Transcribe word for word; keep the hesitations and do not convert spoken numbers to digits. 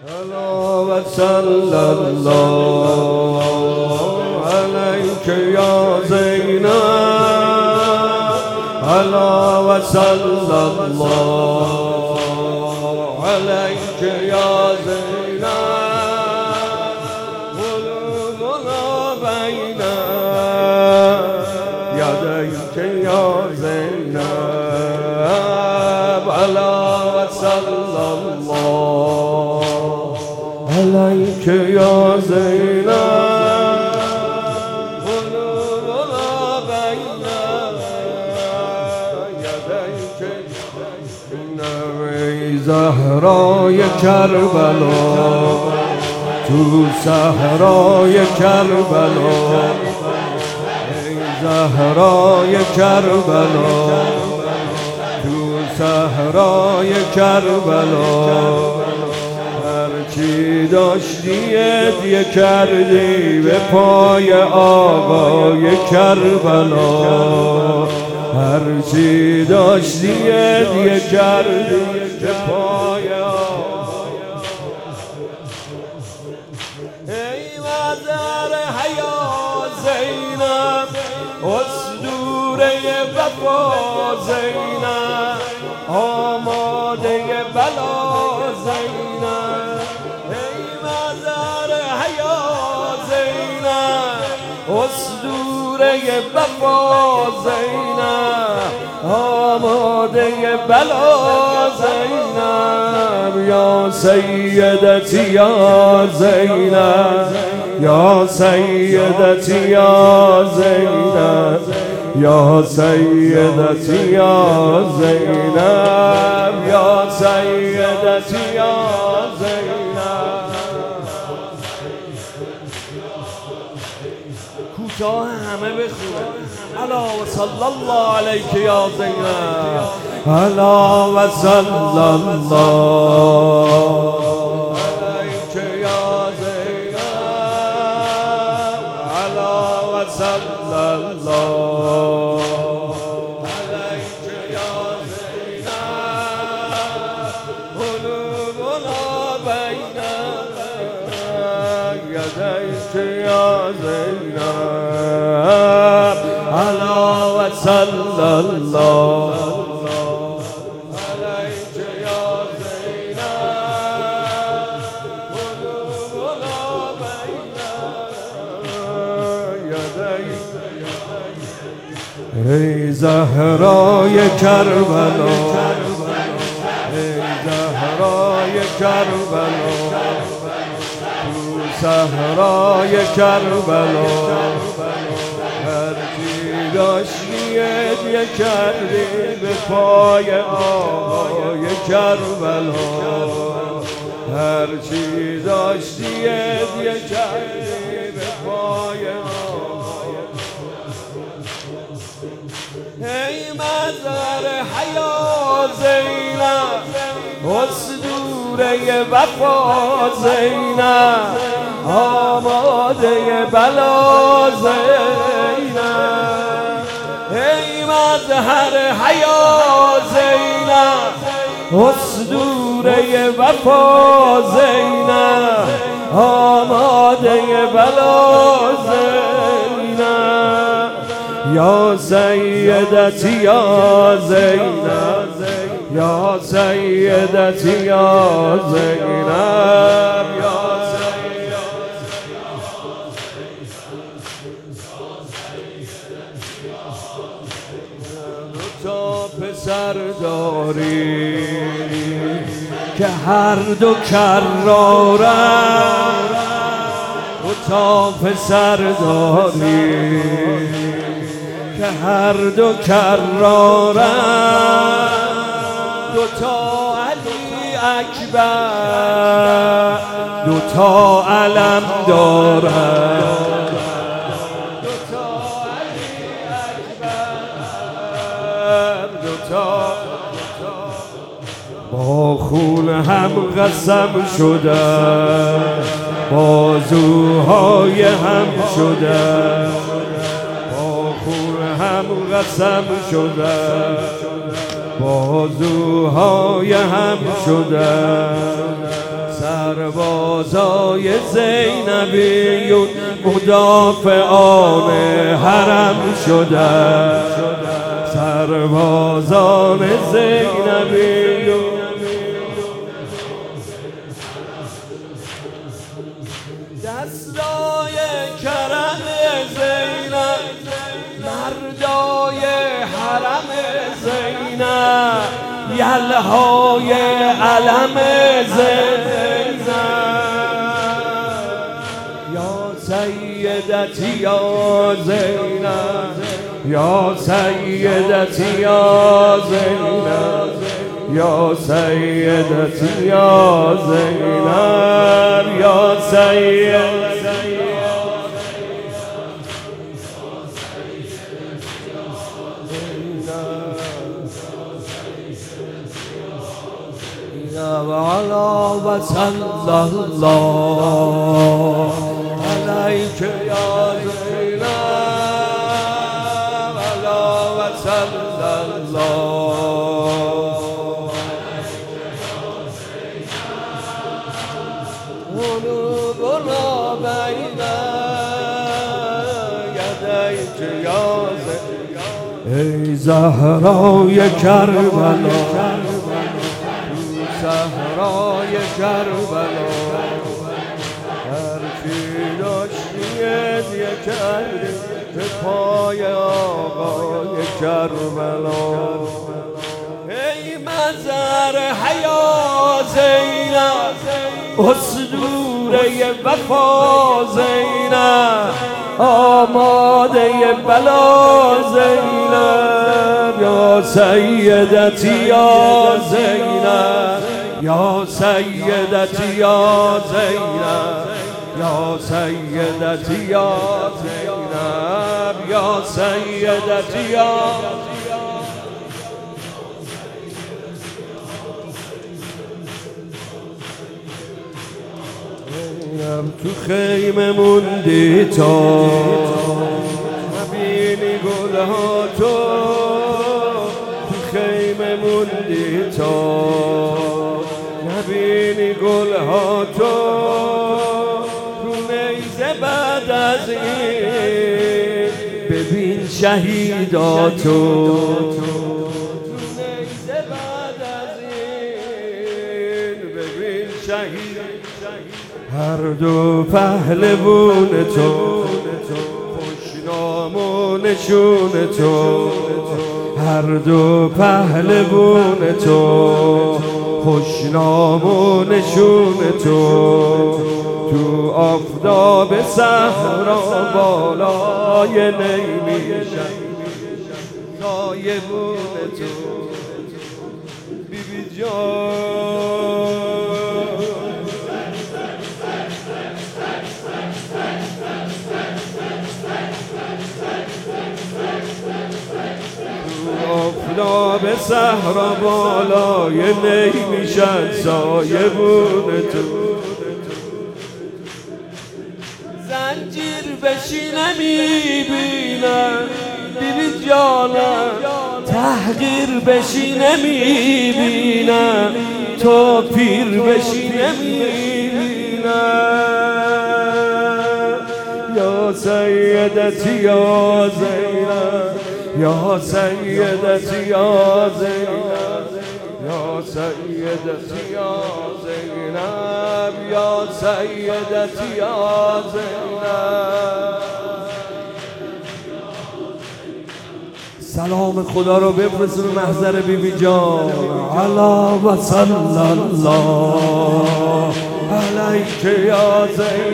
ألا وصلى الله عليك يا زينب ألا وصلى الله عليك يا زينب قلوبنا بين يديك يا زينب ألا وصلى الله عليك يا زينب قلوبنا بين يديك ای زهرای کربلا تو صحرای کربلا ای زهرای کربلا تو صحرای کربلا هرچی داشتی هدیه کردی به پای آقای کربلا هرچی داشتی هدیه کردی به پای آقای ای مادر حیا زینب اسطوره وفا زینب آماده بلا زینب ای مادر حیا زینب اسطوره وفا زینب آماده بلا زینب یا سیدتی یا زینب یا سیدتی یا زینب یا سیدتی یا زینب یا سیدتی یا زینب کوتاه همه بخونه الا و صلی الله علیک یا زینب الا و صلی الله علیک یا زینب الا و صلی الله علیک یا زینب قلوبنا بین یدیک یا زینب الا و صلی الله علیک یا زینب قلوبنا بین یدیک ای زهرای کربلا ای زهرای کربلا تو صحرای کربلا هرچی داشتی هدیه کردی به پای آقای کربلا هرچی داشتی هدیه کردی به پای آقای ای مادر حیا زینب اسطوره وفا زینب آماده بلا زینب ای مظهر حیا زینب اسطوره وفا زینب آماده بلا زینب یا سیدتی یا زینب یا سیدتی یا زینب یا تا پسر داری که هر دو کرارن تو تا پسر داری که هر دو کرارن دو تا علی اکبر دو تا علم دارن با خون هم قسم شده بازوهای هم شده با خون هم قسم شده بازوهای هم شده سربازای زینبیون مدافعان حرم شده، سربازان زینبیون دستای کرم زینب، مردای حرم زینب، یلهای علم زینب. یا سیدتی یا زینب، یا سیدتی یا زینب، یا سیدتی یا زینب، یا سیدتی وعلا و صلی الله علیک یا زینب، وعلا و صلی الله قلوبنا بین یدیک یا زینب. ای زهرای کربلا، صحرای کربلا، هر کی داشتی هدیه کردی به پای آقای کربلا. ای مظهر حیا زینب، اسطوره وفا زینب، آماده بلا زینب. یا سیدتی یا زینب، یا سیدتی یا زینب، یا سیدتی یا زینب، یا سیدتی یا زینب. تو خیمه موندی تو، نبینی گلها تو، خیمه موندی تو، نبینی گلها تو، رو نیزه بعد از این ببین شهیداتو، رو نیزه بعد از این ببین شهید. هر دو پهلوون تو، خوشنام و نشون تو، هر دو پهلوون تو، خوشنام و نشون تو، تو آفتاب صحرا بالای نمیشن نایبون تو. بی بی جان آفتاب صحرا بالای نمیشن سایبون تو. زنجیر بشی نمیبینن بیبی جانم، تحقیر بشی نمیبینن، تو پیر بشی نمیبینن. یا سیدتی یا زینب، یا سیدتی یا زینب، یا سیدتی یا زینب، یا سیدتی یا زینب. سلام خدا رو بفرست به محضر بیبی جان. علا و صلی الله علیک یا زینب.